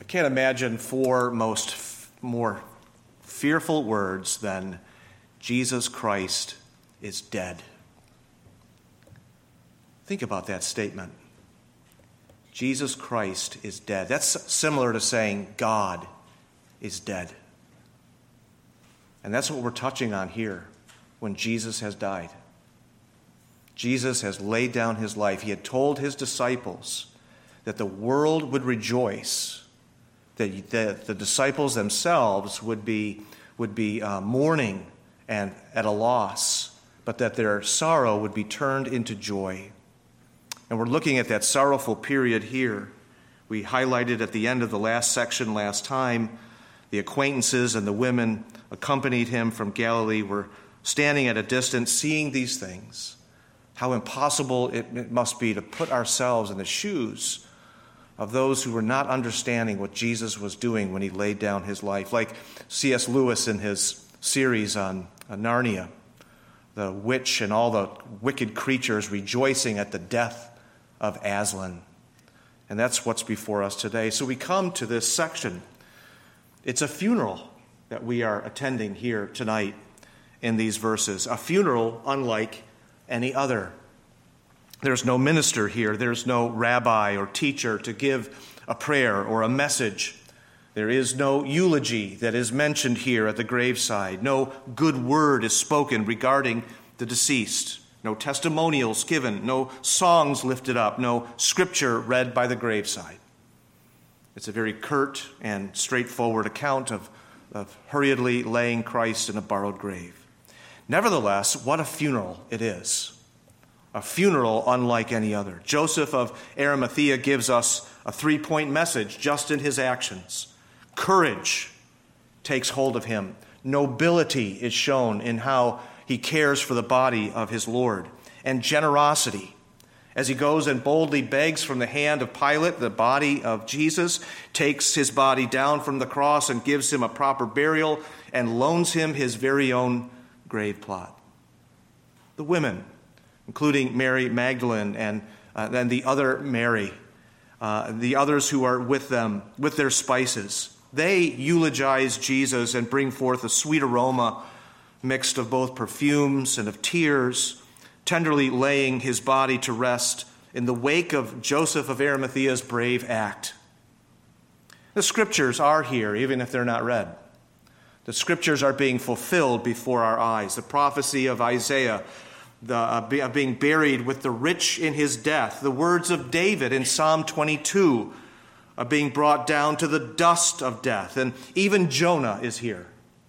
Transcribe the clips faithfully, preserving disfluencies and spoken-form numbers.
can't imagine four most f- more fearful words than Jesus Christ is dead. Think about that statement. Jesus Christ is dead. That's similar to saying God is dead. And that's what we're touching on here when Jesus has died. Jesus has laid down his life. He had told his disciples that the world would rejoice, that the, the disciples themselves would be, would be uh, mourning and at a loss, but that their sorrow would be turned into joy. And we're looking at that sorrowful period here. We highlighted at the end of the last section last time, the acquaintances and the women accompanied him from Galilee were standing at a distance seeing these things. How impossible it, it must be to put ourselves in the shoes of those who were not understanding what Jesus was doing when he laid down his life. Like C S Lewis in his series on, on Narnia, the witch and all the wicked creatures rejoicing at the death of Aslan. And that's what's before us today. So we come to this section. It's a funeral that we are attending here tonight in these verses. A funeral unlike any other. There's no minister here. There's no rabbi or teacher to give a prayer or a message. There is no eulogy that is mentioned here at the graveside. No good word is spoken regarding the deceased. No testimonials given. No songs lifted up. No scripture read by the graveside. It's a very curt and straightforward account of, of hurriedly laying Christ in a borrowed grave. Nevertheless, what a funeral it is. A funeral unlike any other. Joseph of Arimathea gives us a three-point message just in his actions. Courage takes hold of him. Nobility is shown in how he cares for the body of his Lord. And generosity. As he goes and boldly begs from the hand of Pilate the body of Jesus, takes his body down from the cross and gives him a proper burial and loans him his very own grave plot. The women, including Mary Magdalene and uh, then the other Mary, uh, the others who are with them, with their spices, they eulogize Jesus and bring forth a sweet aroma mixed of both perfumes and of tears, tenderly laying his body to rest in the wake of Joseph of Arimathea's brave act. The scriptures are here, even if they're not read. The scriptures are being fulfilled before our eyes. The prophecy of Isaiah, the, uh, be, uh, being buried with the rich in his death. The words of David in Psalm twenty-two are being brought down to the dust of death. And even Jonah is here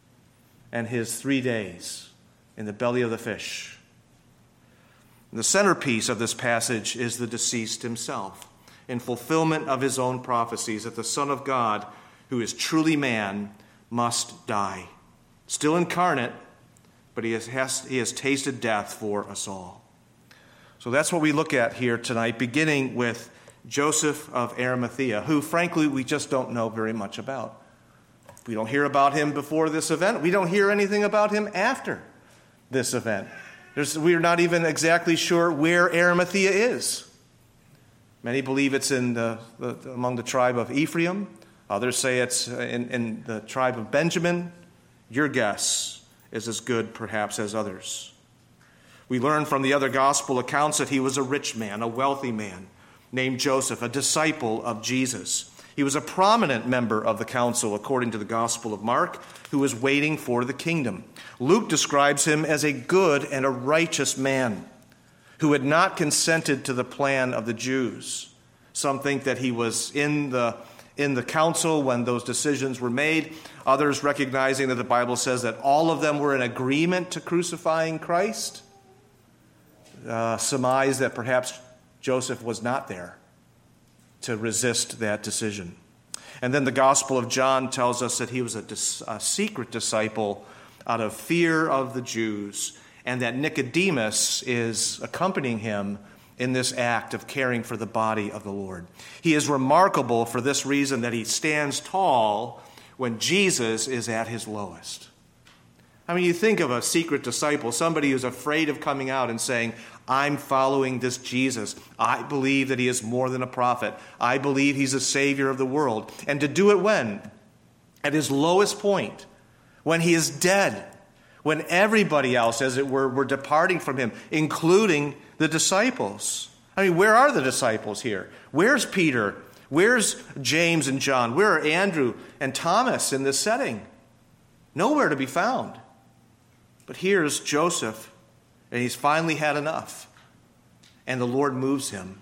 and his three days in the belly of the fish. And the centerpiece of this passage is the deceased himself, in fulfillment of his own prophecies that the Son of God, who is truly man, must die. Still incarnate, but he has, has, he has tasted death for us all. So that's what we look at here tonight, beginning with Joseph of Arimathea, who, frankly, we just don't know very much about. We don't hear about him before this event. We don't hear anything about him after this event. There's, we're not even exactly sure where Arimathea is. Many believe it's in the, the, among the tribe of Ephraim. Others say it's in, in the tribe of Benjamin. Your guess is as good, perhaps, as others. We learn from the other gospel accounts that he was a rich man, a wealthy man, named Joseph, a disciple of Jesus. He was a prominent member of the council, according to the Gospel of Mark, who was waiting for the kingdom. Luke describes him as a good and a righteous man who had not consented to the plan of the Jews. Some think that he was in the in the council when those decisions were made. Others, recognizing that the Bible says that all of them were in agreement to crucifying Christ, uh, surmise that perhaps Joseph was not there to resist that decision. And then the Gospel of John tells us that he was a, dis- a secret disciple out of fear of the Jews, and that Nicodemus is accompanying him in this act of caring for the body of the Lord. He is remarkable for this reason, that he stands tall when Jesus is at his lowest. I mean, you think of a secret disciple, somebody who's afraid of coming out and saying, I'm following this Jesus. I believe that he is more than a prophet. I believe he's a savior of the world. And to do it when? At his lowest point, when he is dead, when everybody else, as it were, were departing from him, including the disciples. I mean, where are the disciples here? Where's Peter? Where's James and John? Where are Andrew and Thomas in this setting? Nowhere to be found. But here's Joseph, and he's finally had enough. And the Lord moves him.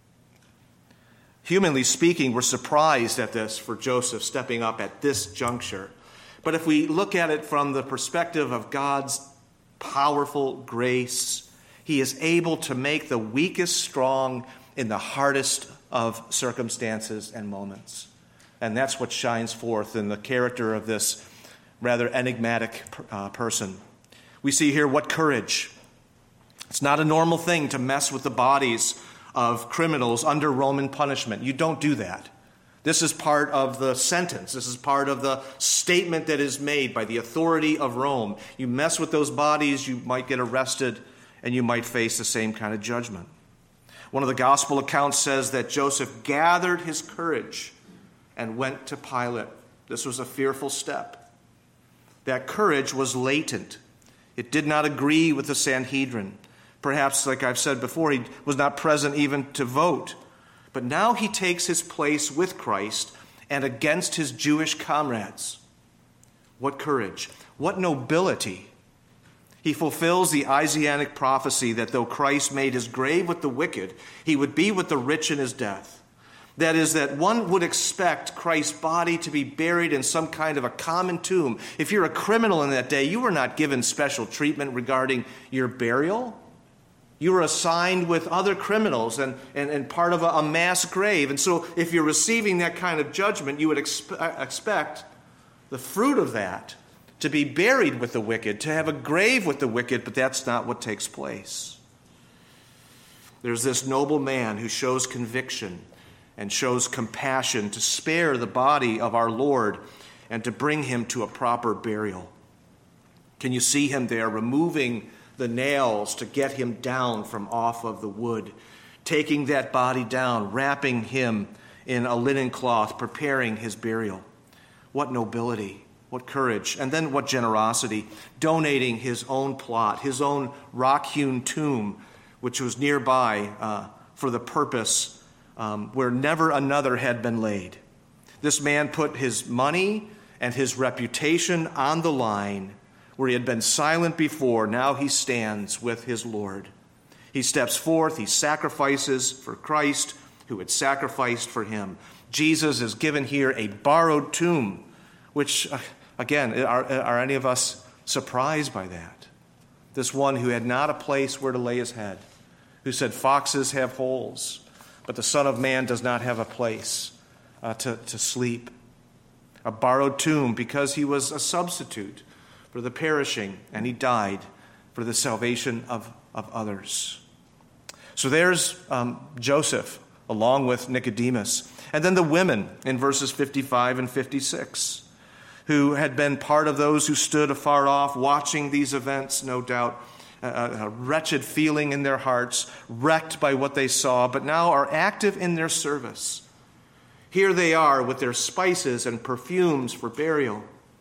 Humanly speaking, we're surprised at this for Joseph stepping up at this juncture. But if we look at it from the perspective of God's powerful grace, he is able to make the weakest strong in the hardest of circumstances and moments. And that's what shines forth in the character of this rather enigmatic uh, person. We see here what courage. It's not a normal thing to mess with the bodies of criminals under Roman punishment. You don't do that. This is part of the sentence. This is part of the statement that is made by the authority of Rome. You mess with those bodies, you might get arrested, and you might face the same kind of judgment. One of the gospel accounts says that Joseph gathered his courage and went to Pilate. This was a fearful step. That courage was latent. It did not agree with the Sanhedrin. Perhaps, like I've said before, he was not present even to vote. But now he takes his place with Christ and against his Jewish comrades. What courage! What nobility! He fulfills the Isaianic prophecy that though Christ made his grave with the wicked, he would be with the rich in his death. That is, that one would expect Christ's body to be buried in some kind of a common tomb. If you're a criminal in that day, you were not given special treatment regarding your burial. You were assigned with other criminals and, and, and part of a, a mass grave. And so if you're receiving that kind of judgment, you would expe- expect the fruit of that to be buried with the wicked, to have a grave with the wicked, but that's not what takes place. There's this noble man who shows conviction and shows compassion to spare the body of our Lord and to bring him to a proper burial. Can you see him there removing the nails to get him down from off of the wood, taking that body down, wrapping him in a linen cloth, preparing his burial? What nobility, what courage, and then what generosity, donating his own plot, his own rock-hewn tomb, which was nearby uh, for the purpose Um, where never another had been laid. This man put his money and his reputation on the line. Where he had been silent before, now he stands with his Lord. He steps forth, he sacrifices for Christ, who had sacrificed for him. Jesus is given here a borrowed tomb, which, again, are, are any of us surprised by that? This one who had not a place where to lay his head, who said, foxes have holes, but the Son of Man does not have a place uh, to, to sleep. A borrowed tomb because he was a substitute for the perishing, and he died for the salvation of, of others. So there's um, Joseph, along with Nicodemus. And then the women in verses fifty-five and fifty-six, who had been part of those who stood afar off, watching these events, no doubt, A, a wretched feeling in their hearts, wrecked by what they saw, but now are active in their service. Here they are with their spices and perfumes for burial.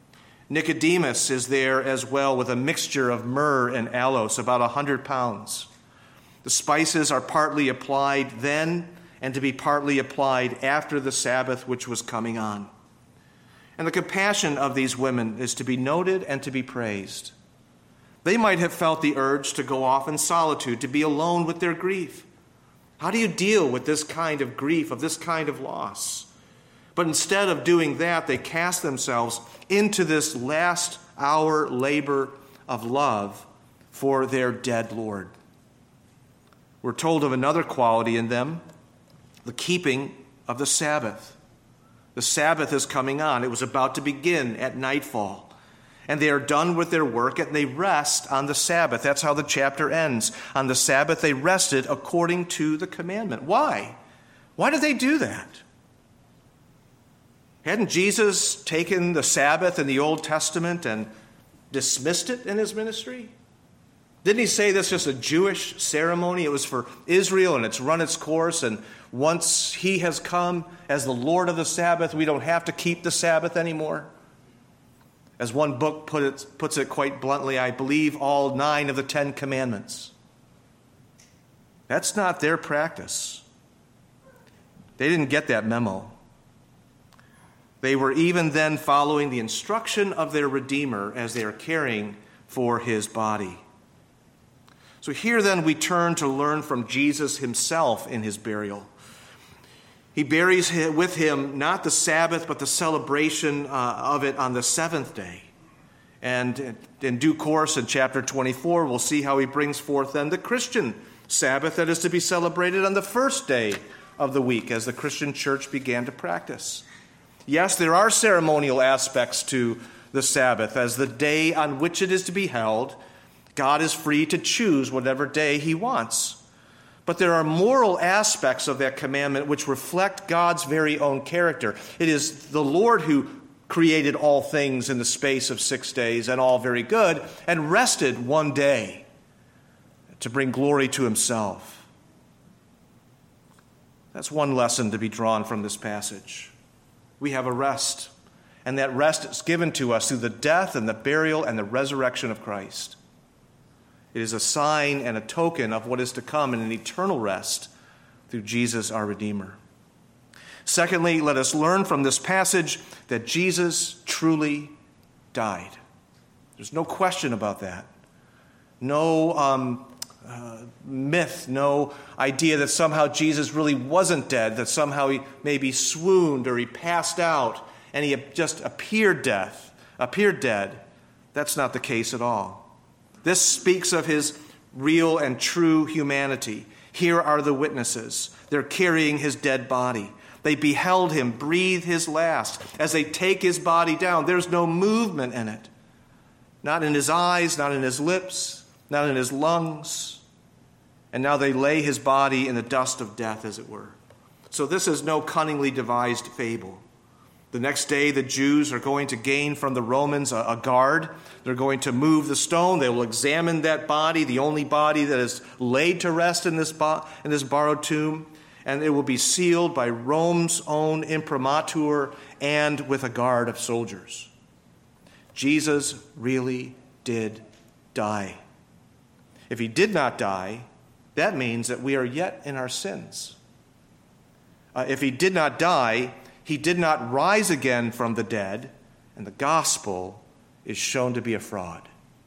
Nicodemus is there as well with a mixture of myrrh and aloes, about a hundred pounds. The spices are partly applied then and to be partly applied after the Sabbath, which was coming on. And the compassion of these women is to be noted and to be praised. They might have felt the urge to go off in solitude, to be alone with their grief. How do you deal with this kind of grief, of this kind of loss? But instead of doing that, they cast themselves into this last hour labor of love for their dead Lord. We're told of another quality in them, the keeping of the Sabbath. The Sabbath is coming on. It was about to begin at nightfall. And they are done with their work, and they rest on the Sabbath. That's how the chapter ends. On the Sabbath, they rested according to the commandment. Why? Why did they do that? Hadn't Jesus taken the Sabbath in the Old Testament and dismissed it in his ministry? Didn't he say this is just a Jewish ceremony? It was for Israel and it's run its course, and once he has come as the Lord of the Sabbath, we don't have to keep the Sabbath anymore. As one book put it, puts it quite bluntly, I believe all nine of the Ten Commandments. That's not their practice. They didn't get that memo. They were even then following the instruction of their Redeemer as they are caring for his body. So here then we turn to learn from Jesus himself in his burial. He buries with him not the Sabbath, but the celebration uh, of it on the seventh day. And in due course, in chapter twenty-four, we'll see how he brings forth then the Christian Sabbath that is to be celebrated on the first day of the week, as the Christian church began to practice. Yes, there are ceremonial aspects to the Sabbath, as the day on which it is to be held, God is free to choose whatever day he wants. But there are moral aspects of that commandment which reflect God's very own character. It is the Lord who created all things in the space of six days, and all very good, and rested one day to bring glory to himself. That's one lesson to be drawn from this passage. We have a rest, and that rest is given to us through the death and the burial and the resurrection of Christ. It is a sign and a token of what is to come in an eternal rest through Jesus our Redeemer. Secondly, let us learn from this passage that Jesus truly died. There's no question about that. No um, uh, myth, no idea that somehow Jesus really wasn't dead, that somehow he maybe swooned or he passed out and he just appeared death, appeared dead. That's not the case at all. This speaks of his real and true humanity. Here are the witnesses. They're carrying his dead body. They beheld him breathe his last. As they take his body down, there's no movement in it. Not in his eyes, not in his lips, not in his lungs. And now they lay his body in the dust of death, as it were. So this is no cunningly devised fable. The next day, the Jews are going to gain from the Romans a, a guard. They're going to move the stone. They will examine that body, the only body that is laid to rest in this, bo- in this borrowed tomb. And it will be sealed by Rome's own imprimatur and with a guard of soldiers. Jesus really did die. If he did not die, that means that we are yet in our sins. Uh, if he did not die, he did not rise again from the dead, and the gospel is shown to be a fraud.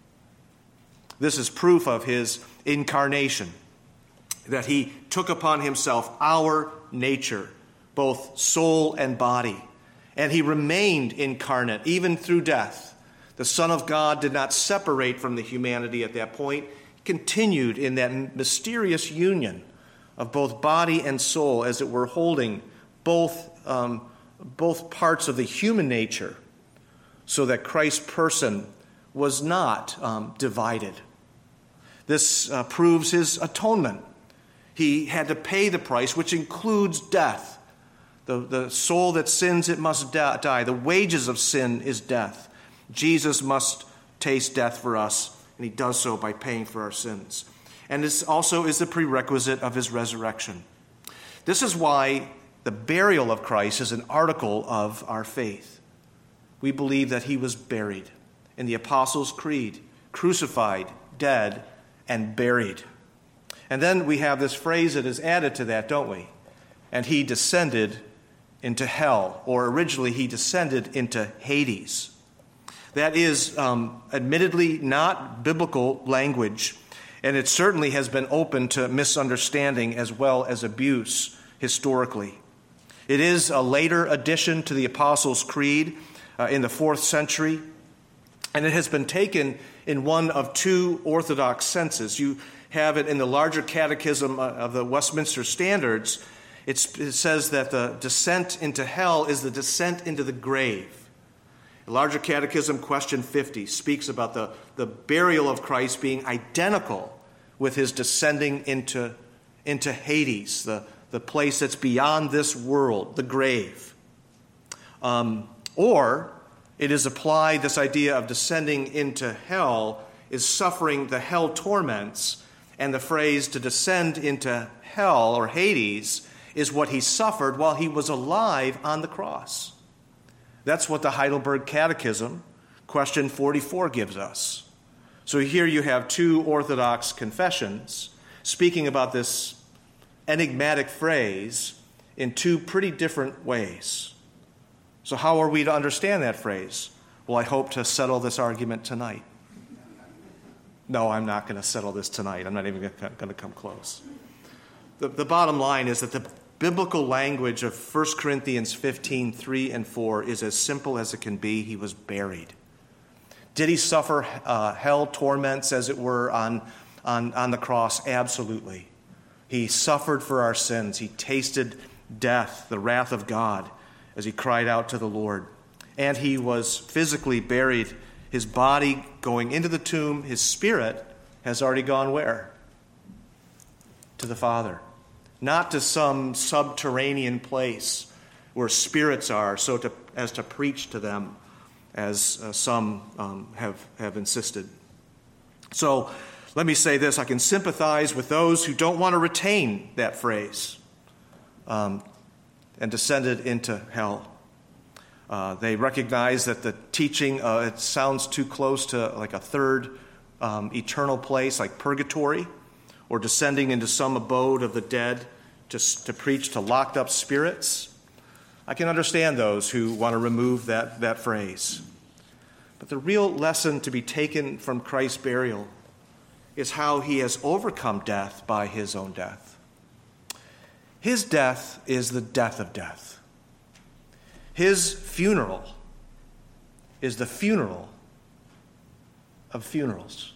This is proof of his incarnation, that he took upon himself our nature, both soul and body, and he remained incarnate even through death. The Son of God did not separate from the humanity at that point, continued in that mysterious union of both body and soul, as it were holding both um, both parts of the human nature, so that Christ's person was not um, divided. This uh, proves his atonement. He had to pay the price, which includes death. The, the soul that sins, it must die. The wages of sin is death. Jesus must taste death for us, and he does so by paying for our sins. And this also is the prerequisite of his resurrection. This is why the burial of Christ is an article of our faith. We believe that he was buried in the Apostles' Creed, crucified, dead, and buried. And then we have this phrase that is added to that, don't we? And he descended into hell, or originally he descended into Hades. That is um, admittedly not biblical language, and it certainly has been open to misunderstanding as well as abuse historically. It is a later addition to the Apostles' Creed uh, in the fourth century, and it has been taken in one of two orthodox senses. You have it in the larger catechism of the Westminster Standards. It's, it says that the descent into hell is the descent into the grave. The larger catechism, question fifty, speaks about the, the burial of Christ being identical with his descending into, into Hades, the the place that's beyond this world, the grave. Um, or It is applied, this idea of descending into hell is suffering the hell torments, and the phrase to descend into hell or Hades is what he suffered while he was alive on the cross. That's what the Heidelberg Catechism, question forty-four, gives us. So here you have two Orthodox confessions speaking about this enigmatic phrase in two pretty different ways. So how are we to understand that phrase? Well, I hope to settle this argument tonight. No, I'm not going to settle this tonight. I'm not even going to come close. The, the bottom line is that the biblical language of First Corinthians fifteen, three and four is as simple as it can be. He was buried. Did he suffer uh, hell torments, as it were, on, on, on the cross? Absolutely. He suffered for our sins. He tasted death, the wrath of God, as he cried out to the Lord. And he was physically buried. His body going into the tomb, his spirit has already gone where? To the Father. Not to some subterranean place where spirits are, so to, as to preach to them, as uh, some um, have, have insisted. So let me say this. I can sympathize with those who don't want to retain that phrase, um, and descended into hell. Uh, they recognize that the teaching, uh, it sounds too close to like a third um, eternal place, like purgatory, or descending into some abode of the dead just to preach to locked up spirits. I can understand those who want to remove that, that phrase. But the real lesson to be taken from Christ's burial is how he has overcome death by his own death. His death is the death of death. His funeral is the funeral of funerals.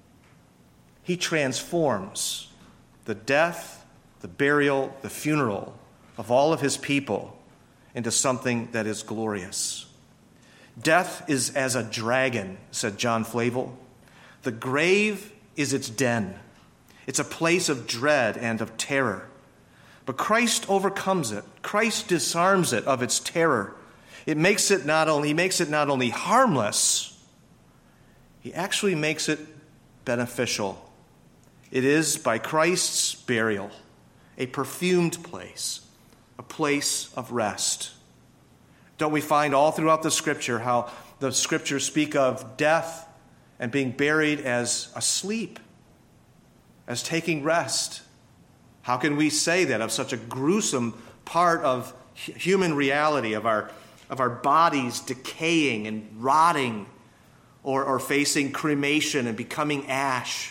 He transforms the death, the burial, the funeral of all of his people into something that is glorious. Death is as a dragon, said John Flavel. The grave is its den. It's a place of dread and of terror. But Christ overcomes it. Christ disarms it of its terror. It makes it not only, he makes it not only harmless, he actually makes it beneficial. It is, by Christ's burial, a perfumed place, a place of rest. Don't we find all throughout the Scripture how the Scriptures speak of death and being buried as asleep, as taking rest? How can we say that of such a gruesome part of human reality, of our, of our bodies decaying and rotting, or, or facing cremation and becoming ash?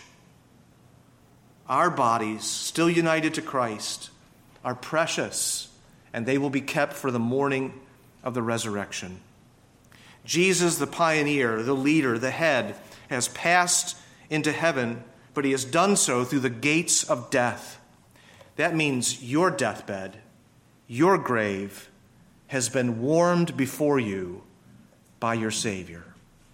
Our bodies, still united to Christ, are precious, and they will be kept for the morning of the resurrection. Jesus, the pioneer, the leader, the head, has passed into heaven, but he has done so through the gates of death. That means your deathbed, your grave, has been warmed before you by your Savior.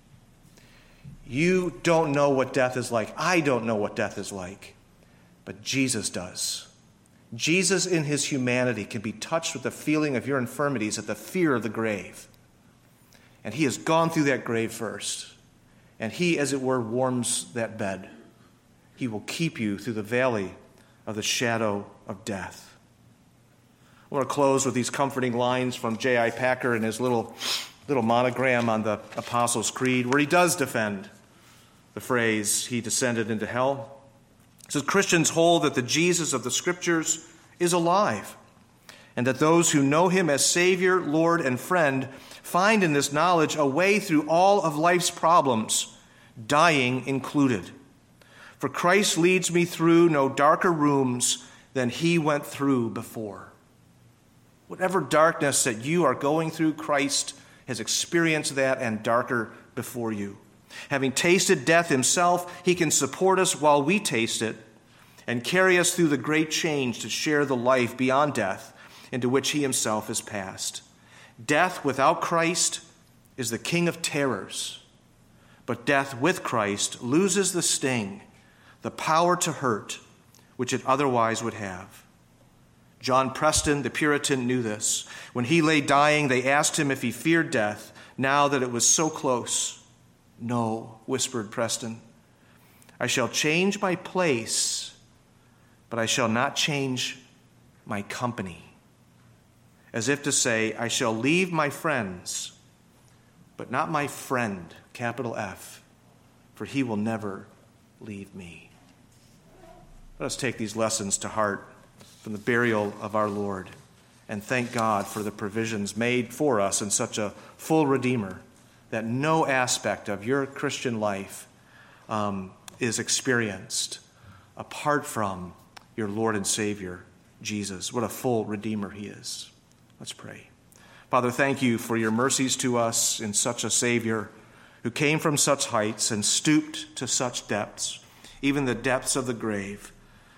You don't know what death is like. I don't know what death is like, but Jesus does. Jesus in his humanity can be touched with the feeling of your infirmities at the fear of the grave. And he has gone through that grave first. And he, as it were, warms that bed. He will keep you through the valley of the shadow of death. I want to close with these comforting lines from J I Packer in his little, little monogram on the Apostles' Creed, where he does defend the phrase, he descended into hell. He says, Christians hold that the Jesus of the Scriptures is alive, and that those who know him as Savior, Lord, and friend find in this knowledge a way through all of life's problems, dying included. For Christ leads me through no darker rooms than he went through before. Whatever darkness that you are going through, Christ has experienced that and darker before you. Having tasted death himself, he can support us while we taste it and carry us through the great change to share the life beyond death into which he himself has passed. Death without Christ is the king of terrors, but death with Christ loses the sting, the power to hurt, which it otherwise would have. John Preston, the Puritan, knew this. When he lay dying, they asked him if he feared death. now that it was so close. No, whispered Preston. I shall change my place, but I shall not change my company. As if to say, I shall leave my friends, but not my friend, capital F, for he will never leave me. Let us take these lessons to heart from the burial of our Lord and thank God for the provisions made for us in such a full Redeemer that no aspect of your Christian life um, is experienced apart from your Lord and Savior, Jesus. What a full Redeemer he is. Let's pray. Father, thank you for your mercies to us in such a Savior who came from such heights and stooped to such depths, even the depths of the grave,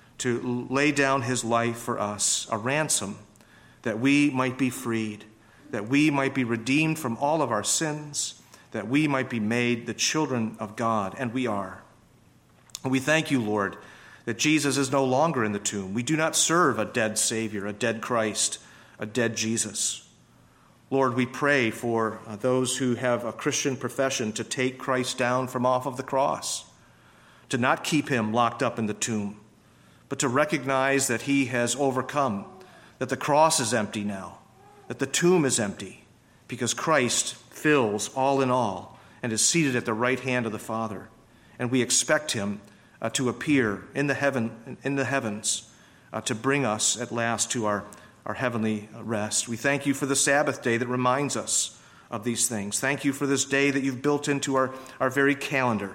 to lay down his life for us, a ransom, that we might be freed, that we might be redeemed from all of our sins, that we might be made the children of God, and we are. And we thank you, Lord, that Jesus is no longer in the tomb. We do not serve a dead Savior, a dead Christ, a dead Jesus. Lord, we pray for uh, those who have a Christian profession to take Christ down from off of the cross, to not keep him locked up in the tomb, but to recognize that he has overcome, that the cross is empty now, that the tomb is empty, because Christ fills all in all and is seated at the right hand of the Father. And we expect him uh, to appear in the heaven, in the heavens uh, to bring us at last to our our heavenly rest. We thank you for the Sabbath day that reminds us of these things. Thank you for this day that you've built into our, our very calendar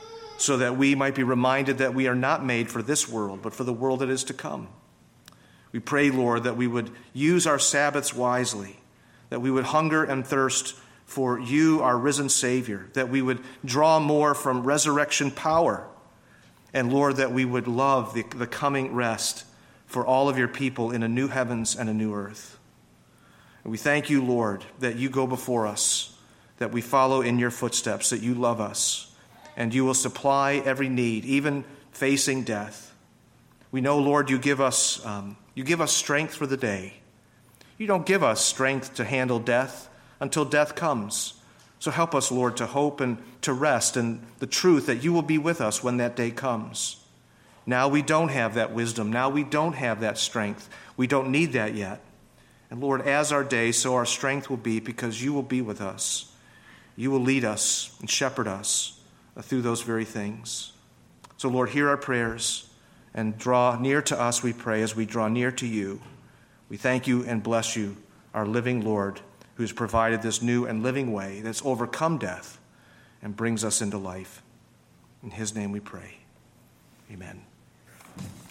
so that we might be reminded that we are not made for this world, but for the world that is to come. We pray, Lord, that we would use our Sabbaths wisely, that we would hunger and thirst for you, our risen Savior, that we would draw more from resurrection power, and, Lord, that we would love the, the coming rest for all of your people in a new heavens and a new earth. And we thank you, Lord, that you go before us, that we follow in your footsteps, that you love us, and you will supply every need, even facing death. We know, Lord, you give us um, you give us strength for the day. You don't give us strength to handle death until death comes. So help us, Lord, to hope and to rest in the truth that you will be with us when that day comes. Now we don't have that wisdom. Now we don't have that strength. We don't need that yet. And Lord, as our day, so our strength will be, because you will be with us. You will lead us and shepherd us through those very things. So Lord, hear our prayers and draw near to us, we pray, as we draw near to you. We thank you and bless you, our living Lord, who has provided this new and living way that's overcome death and brings us into life. In his name we pray. Amen.